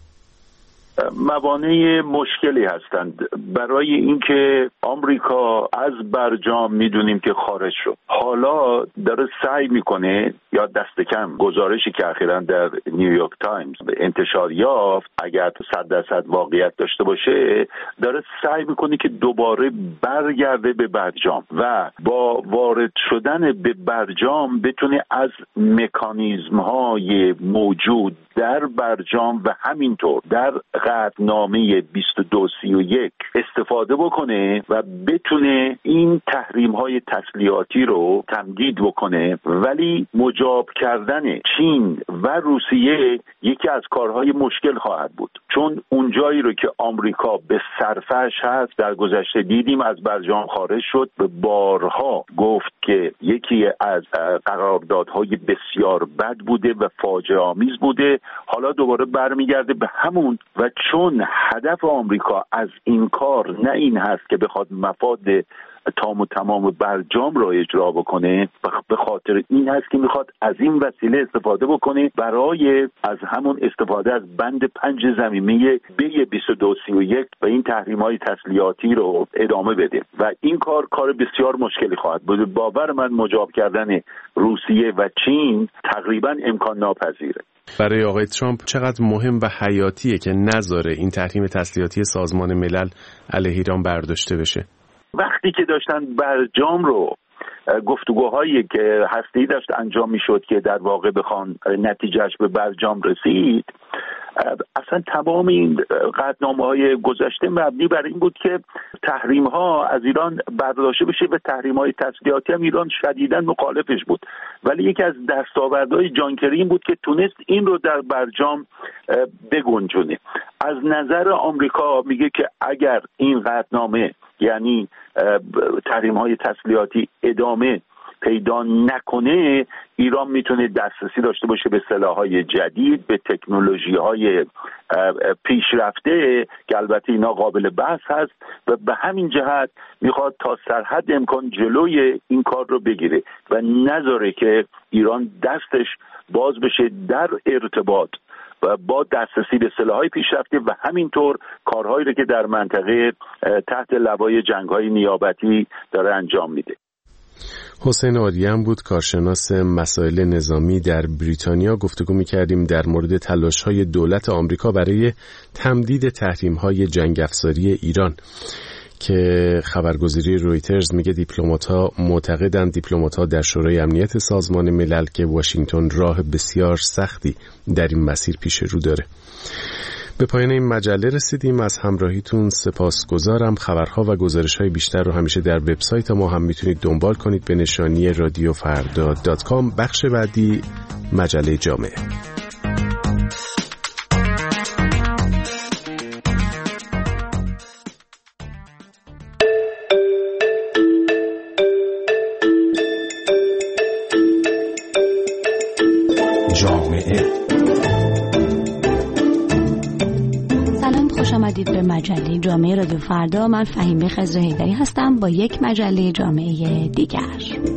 موانع مشکلی هستند برای اینکه آمریکا از برجام میدونیم که خارج شد، حالا داره سعی میکنه یا دست کم گزارشی که اخیراً در نیویورک تایمز انتشار یافت اگر صد درصد واقعیت داشته باشه داره سعی میکنه که دوباره برگرده به برجام و با وارد شدن به برجام بتونه از مکانیزم های موجود در برجام و همینطور در قطعنامه بیست و دو سی و یک استفاده بکنه و بتونه این تحریم های تسلیحاتی رو تمدید بکنه. ولی مجاب کردن چین و روسیه یکی از کارهای مشکل خواهد بود، چون اونجایی رو که آمریکا به صرفش هست در گذشته دیدیم از برجام خارج شد، به بارها گفت که یکی از قراردادهای بسیار بد بوده و فاجعه آمیز بوده، حالا دوباره برمیگرده به همون. و چون هدف آمریکا از این کار نه این هست که بخواد مفاد تام و تمام برجام را اجرا بکنه، به خاطر این هست که میخواد از این وسیله استفاده بکنه برای از همون استفاده از بند پنج ضمیمه بی بیست و دو سی و یک و این تحریم‌های تسلیحاتی رو ادامه بده و این کار کار بسیار مشکلی خواهد بود. باور من مجاب کردن روسیه و چین تقریبا امکان ناپذیره. برای آقای ترامپ چقدر مهم و حیاتیه که نذاره این تحریم تسلیحاتی سازمان ملل علیه ایران برداشته بشه؟ وقتی که داشتن برجام رو گفتگوهایی که هسته‌ای داشت انجام میشد که در واقع بخوان نتیجهش به برجام رسید، اصلا تمام این قطعنامه‌های گذشته مبنی بر این بود که تحریم‌ها از ایران برداشته بشه و تحریم‌های تسلیحاتی هم ایران شدیداً مخالفش بود. ولی یکی از دستاوردهای جان کری این بود که تونست این رو در برجام بگنجونه. از نظر آمریکا میگه که اگر این قطعنامه یعنی تحریم‌های تسلیحاتی ادامه پیدا نکنه، ایران میتونه دسترسی داشته باشه به سلاح‌های جدید، به تکنولوژی‌های پیشرفته که البته اینا قابل بحث هست و به همین جهت میخواد تا سرحد امکان جلوی این کار رو بگیره و نذاره که ایران دستش باز بشه در ارتباط و با دسترسی به سلاح‌های پیشرفته و همینطور کارهایی رو که در منطقه تحت لوای جنگ‌های نیابتی داره انجام میده. حسین آریان بود، کارشناس مسائل نظامی در بریتانیا. گفتگو می‌کردیم در مورد تلاش‌های دولت آمریکا برای تمدید تحریم‌های جنگ افزاری ایران که خبرگزاری رویترز میگه دیپلمات‌ها معتقدند دیپلمات‌ها در شورای امنیت سازمان ملل که واشنگتن راه بسیار سختی در این مسیر پیش رو داره. به پایان این مجله رسیدیم. از همراهیتون سپاسگزارم. خبرها و گزارش‌های بیشتر رو همیشه در وبسایت ما هم میتونید دنبال کنید به نشانی رادیو فردا دات کام. بخش بعدی مجله جامعه. به مجله جامعه رادیو فردا. من فهیمه خضر حیدری هستم با یک مجله جامعه دیگر.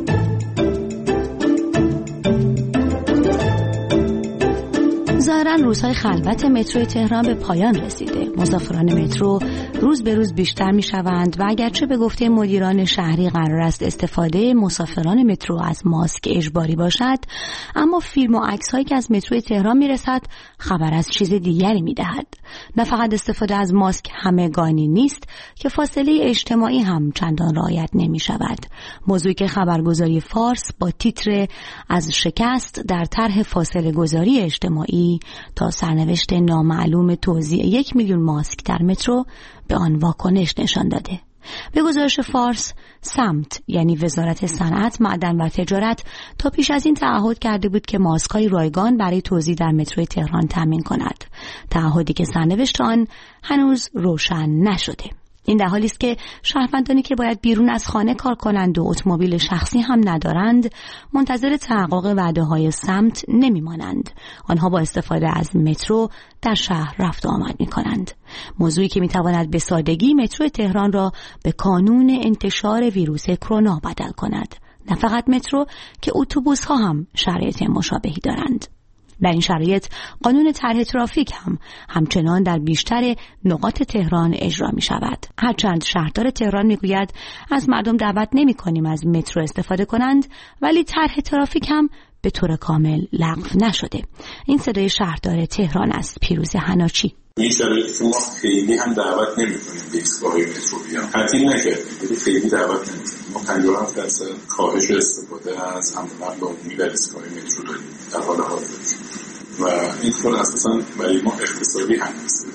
ظاهراً روزهای خلوت مترو تهران به پایان رسیده. مسافران مترو روز به روز بیشتر می شوند و اگرچه به گفته مدیران شهری قرار است استفاده مسافران مترو از ماسک اجباری باشد، اما فیلم و عکس هایی که از مترو تهران می رسد خبر از چیز دیگری می دهد. نه فقط استفاده از ماسک همگانی نیست که فاصله اجتماعی هم چندان رعایت نمی شود. موضوعی که خبرگزاری فارس با تیتر از شکست در طرح فاصله گذاری اجتماعی تا سرنوشت نامعلوم توزیع یک میلیون ماسک در مترو به آن واکنش نشان داده. به گزارش فارس، سمت یعنی وزارت صنعت، معدن و تجارت تا پیش از این تعهد کرده بود که ماسک‌های رایگان برای توزیع در مترو تهران تامین کند. تعهدی که سرنوشت آن هنوز روشن نشده. این در حالی است که شهروندانی که باید بیرون از خانه کار کنند و اتومبیل شخصی هم ندارند، منتظر تحقق وعده‌های سمت نمی‌مانند. آنها با استفاده از مترو در شهر رفت و آمد می‌کنند. موضوعی که می‌تواند به سادگی مترو تهران را به کانون انتشار ویروس کرونا بدل کند. نه فقط مترو که اتوبوس‌ها هم شرایط مشابهی دارند. در این شرایط قانون طرح ترافیک هم همچنان در بیشتر نقاط تهران اجرا می شود. هرچند شهردار تهران می گوید از مردم دعوت نمی کنیم از مترو استفاده کنند، ولی طرح ترافیک هم به طور کامل لغو نشده. این صدای شهردار تهران است، پیروز حناچی. این شرایطی که ما خیلی هم دعوت نمی کنیم به ایستگاه‌های مترو بیان. تعطیل نکردیم، خیلی دعوت نمی کنیم. ما پنجاه و هفت درصد کاهش استفاده از حمل و نقل عمومی در ایستگاه‌های مترو داریم در حال حاضر. و این کار اساساً برای ما اقتصادی هم نیست.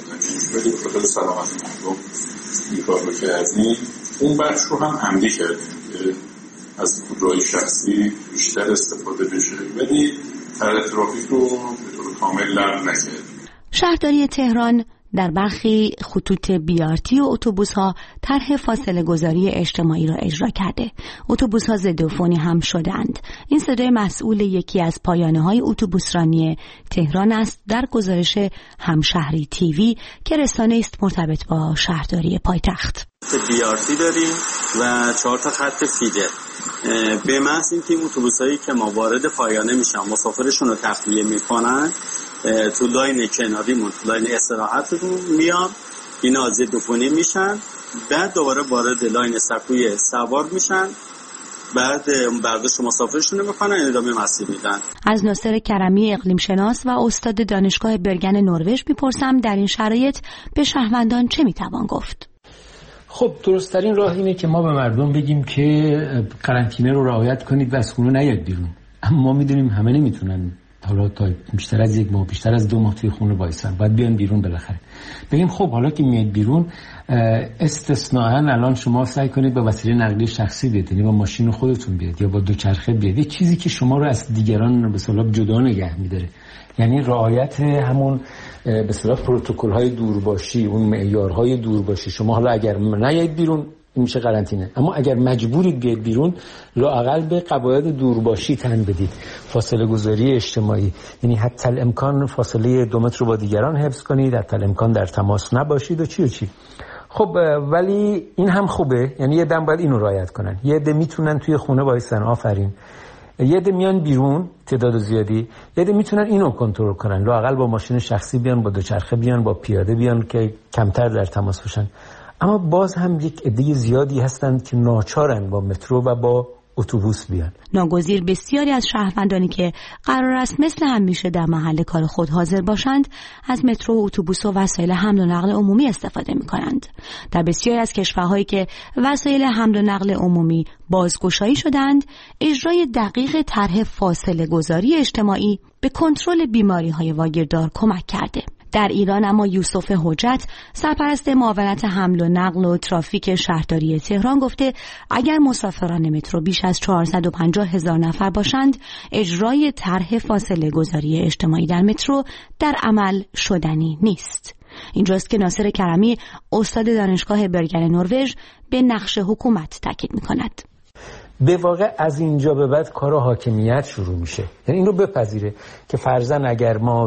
ولی به خاطر سلامت مردم این کار رو کردیم. اون بخش رو هم عمدی کردیم که از خودروهای شخصی بیشتر استفاده بشه، ولی طرح ترافیک رو به طور کامل لغو نکردیم. شهرداری تهران در برخی خطوط بیارتی و اتوبوس‌ها طرح فاصله گذاری اجتماعی را اجرا کرده. اتوبوس‌ها ضدعفونی هم شدند. این صدای مسئول یکی از پایانه‌های اتوبوسرانی تهران است در گزارش همشهری تیوی که رسانه است مرتبط با شهرداری پایتخت. بیارتی داریم و چهار تا خط فیدر. به محض اینکه این اتوبوسایی که ما وارد پایانه میشن مسافرشون رو تخلیه میکنن، تو لاین کناریمون تو لاین استراحتمون میان، اینا ضدعفونی میشن، بعد دوباره وارد لاین سکوی سوار میشن، بعد برداشت مسافرشون رو میکنن، ادامه مسیر میدن. از ناصر کرمی اقلیم شناس و استاد دانشگاه برگن نروژ میپرسم در این شرایط به شهروندان چه میتوان گفت؟ خب درست‌ترین راه اینه که ما به مردم بگیم که قرنطینه رو رعایت کنید و از خونه نیاید بیرون. اما ما میدونیم همه نمیتونن حالا تا بیشتر از یک ماه، بیشتر از دو ماه توی خونه وایسن، باید بیان بیرون بالاخره. بگیم خب حالا که میاد بیرون استثناءً الان شما سعی کنید با وسیله نقلیه شخصی بیاید، یعنی با ماشین خودتون بیاید یا با دوچرخه بیاید، یه چیزی که شما رو از دیگران به اصطلاح جدا نگه می‌داره. یعنی رعایت همون به اصطلاح پروتکل‌های دورباشی، اون معیارهای دورباشی. شما حالا اگر نیاید بیرون این میشه قرنطینه. اما اگر مجبورید بیاید بیرون، لااقل به قواعد دورباشی تن بدید، فاصله گذاری اجتماعی، یعنی حتی الامکان فاصله دو متر رو با دیگران حفظ کنید، حتی الامکان در تماس نباشید و چی و چی. خب ولی این هم خوبه، یعنی یه دم باید اینو رعایت کنن. یه عده میتونن توی خونه وایسن، آفرین. یه عده میان بیرون، تعداد زیادی. یه عده میتونن اینو کنترل کنن، لااقل با ماشین شخصی بیان، با دوچرخه بیان، با پیاده بیان که کمتر در تماس باشن. اما باز هم یک عده زیادی هستند که ناچارن با مترو و با اتوبوس بیان. ناگزیر بسیاری از شهروندانی که قرار است مثل همیشه در محل کار خود حاضر باشند، از مترو و اتوبوس و وسایل حمل و نقل عمومی استفاده می کنند. در بسیاری از کشورهایی که وسایل حمل و نقل عمومی بازگشایی شدند، اجرای دقیق طرح فاصله گذاری اجتماعی به کنترل بیماری های واگیردار کمک کرده. در ایران اما یوسف حجت، سرپرست معاونت حمل و نقل و ترافیک شهرداری تهران، گفته اگر مسافران مترو بیش از چهارصد و پنجاه هزار نفر باشند، اجرای طرح فاصله گذاری اجتماعی در مترو در عمل شدنی نیست. اینجاست که ناصر کرمی، استاد دانشگاه برگن نروژ، به نقش حکومت تاکید می‌کند. به واقع از اینجا به بعد کار حاکمیت شروع میشه. یعنی این رو بپذیره که فرضاً اگر ما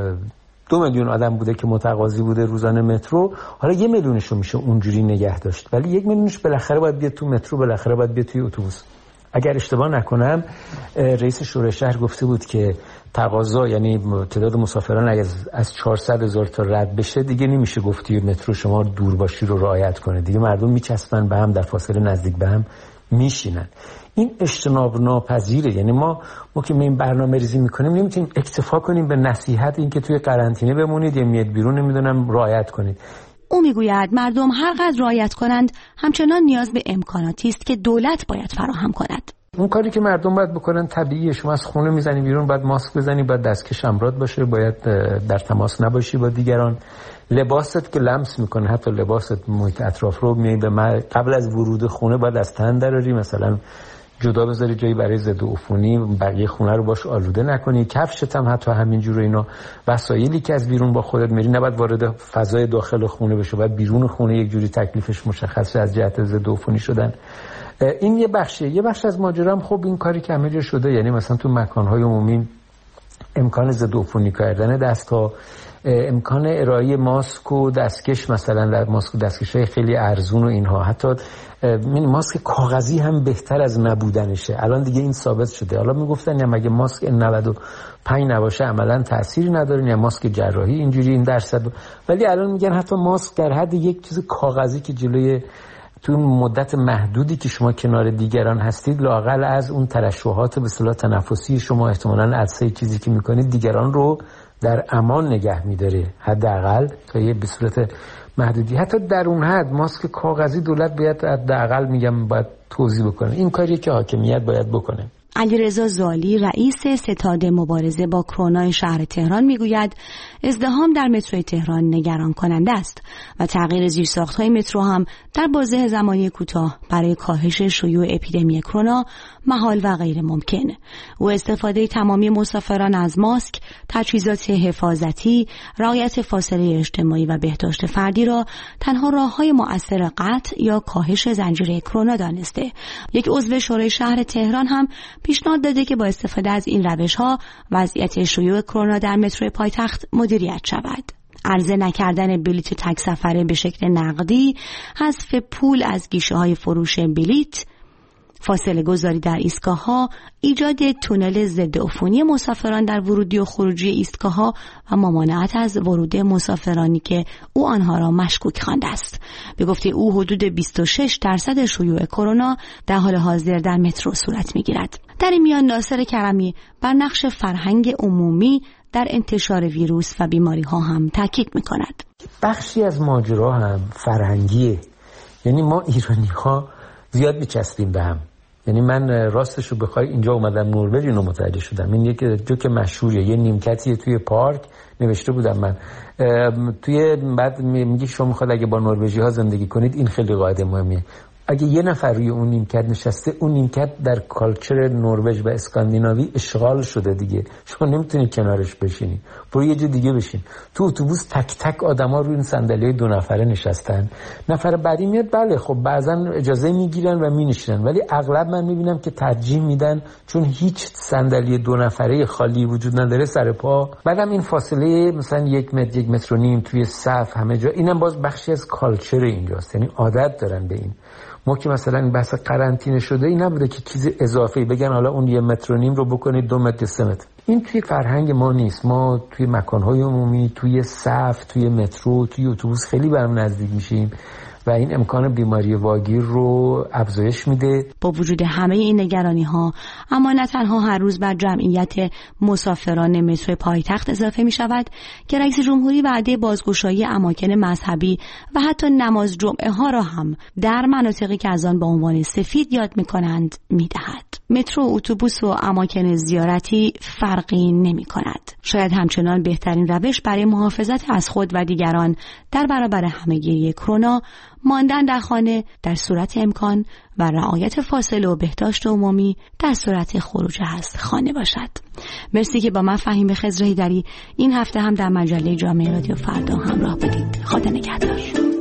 دو میلیون آدم بوده که متقاضی بوده روزانه مترو، حالا یه میلیونش رو میشه اونجوری نگه داشت، ولی یک میلیونش بالاخره باید بیاد تو مترو، بالاخره باید بیاد توی اتوبوس. اگر اشتباه نکنم رئیس شورای شهر گفته بود که تقاضا، یعنی تعداد مسافران اگر از چهارصد هزار تا رد بشه، دیگه نمیشه گفتی مترو شما دورباشی رو رعایت کنه، دیگه مردم میچسبن به هم، در فاصله نزدیک به هم میشینن. این اجتناب ناپذیره. یعنی ما ما که این برنامه ریزی میکنیم نمیتونیم اکتفا کنیم به نصیحت این که توی قرنطینه بمونید یا میاد بیرون نمیدونم رعایت کنید. او میگوید مردم هر قدر رعایت کنند همچنان نیاز به امکاناتی است که دولت باید فراهم کند. اون کاری که مردم باید بکنن طبیعیه. شما از خونه میزنی بیرون، باید ماسک بزنی، باید دستکش امراض باشه، باید در تماس نباشی با دیگران. لباست که لمس میکنه، حتی لباست محیط اطراف رو می به قبل از ورود خونه باید از تن دراری، مثلا جدا بذاری جایی برای ضد عفونی، بقیه خونه رو باش آلوده نکنی. کفشت هم حتی همینجوره. اینا وسایلی که از بیرون با خودت میری نباید وارد فضای داخل خونه بشه، باید بیرون خونه یک جوری تکلیفش مشخصه از جهت ضد عفونی شدن. این یه بخشه. یه بخش از ماجرا هم خب این کاری که همه جا شده، یعنی مثلا تو مکان‌های عمومی امکان ضد عفونی کردن دست‌ها، امکان ارائه ماسک و دستکش، مثلا در ماسک و دستکش‌های خیلی ارزون و اینها، حتی ماسک کاغذی هم بهتر از نبودنشه. الان دیگه این ثابت شده. حالا میگفتن یا مگه ماسک نود و پنج نباشه عملا تأثیری نداره، یا ماسک جراحی اینجوری این درصد، ولی الان میگن حتی ماسک در حد یک چیز کاغذی که جلوی تو مدت محدودی که شما کنار دیگران هستید، لااقل از اون ترشحات به اصطلاح تنفسی شما احتمالاً عدسه چیزی که میکنید دیگران رو در امان نگه میداره، حداقل تا یه به صورت محدودی. حتی در اون حد ماسک کاغذی دولت باید حداقل میگم باید توزیع بکنه. این کاریه که حاکمیت باید بکنه. علیرضا زالی، رئیس ستاد مبارزه با کرونا شهر تهران، میگوید ازدحام در متروی تهران نگران کننده است و تغییر زیرساخت‌های مترو هم در بازه زمانی کوتاه برای کاهش شیوع اپیدمی کرونا محال و غیر ممکن. و استفاده تمامی مسافران از ماسک، تجهیزات حفاظتی، رعایت فاصله اجتماعی و بهداشت فردی را تنها راه‌های مؤثر قطع یا کاهش زنجیره کرونا دانسته. یک عضو شورای شهر تهران هم پیشنهاد داده که با استفاده از این روش‌ها وضعیت شیوع کرونا در مترو پایتخت مدیریت شود. عرضه نکردن بلیط تک سفره به شکل نقدی، حذف پول از گیشه‌های فروش بلیط، فاصله گذاری در ایستگاه‌ها، ایجاد تونل ضد عفونی مسافران در ورودی و خروجی ایستگاه‌ها و ممانعت از ورود مسافرانی که او آنها را مشکوک خوانده است. به گفته او حدود بیست و شش درصد شیوع کرونا در حال حاضر در مترو صورت می‌گیرد. در این میان ناصر کرمی بر نقش فرهنگ عمومی در انتشار ویروس و بیماری‌ها هم تاکید می‌کند. بخشی از ماجرا هم فرهنگیه. یعنی ما ایرانی‌ها زیاد می‌چسبیم به هم. یعنی من راستش رو بخوای اینجا اومدم نروژ اینو متوجه شدم. این یک جوک مشهوریه، یه نیمکتیه توی پارک نوشته بودم من توی، بعد میگه شما میخواد اگه با نروژی‌ها زندگی کنید این خیلی قاعده مهمیه، اگه یه نفر روی اون نیمکت نشسته، اون نیمکت در کالچر نروژ و اسکاندیناوی اشغال شده دیگه، شما نمیتونید کنارش بشینی، برو یه جا دیگه بشین. تو اتوبوس تک تک آدما روی این صندلی دو نفره نشستن، نفر بعدی میاد، بله خب بعضا اجازه میگیرن و مینشینن، ولی اغلب من میبینم که ترجیح میدن چون هیچ صندلی دو نفره خالی وجود نداره سر پا. بعدم این فاصله مثلا یک متر یک متر و نیم توی صف همه جا، اینم باز بخشی از کالچر اینجاست، یعنی عادت دارن به این. ما که مثلا این بحث قرنطینه شده این نبوده که چیز اضافی بگن حالا اون یه متر و نیم رو بکنید دو متر سه متر. این توی فرهنگ ما نیست. ما توی مکانهای عمومی، توی صف، توی مترو، توی اتوبوس خیلی به هم نزدیک میشیم و این امکان بیماری واگیر رو افزایش میده. با وجود همه این نگرانی ها، اما نه تنها هر روز بر جمعیت مسافران مترو پایتخت اضافه می شود که رئیس جمهوری وعده بازگشایی اماکن مذهبی و حتی نماز جمعه ها را هم در مناطقی که از آن با عنوان سفید یاد می کنند می دهد. مترو، اتوبوس و اماکن زیارتی فرقی نمی کند. شاید همچنان بهترین روش برای محافظت از خود و دیگران در برابر همگی کرونا ماندن در خانه در صورت امکان و رعایت فاصله و بهداشت عمومی در صورت خروج از خانه باشد. مرسی که با من فهیم خضر هیدری این هفته هم در مجله جامعه رادیو فردا همراه بودید. خدا نگهدار.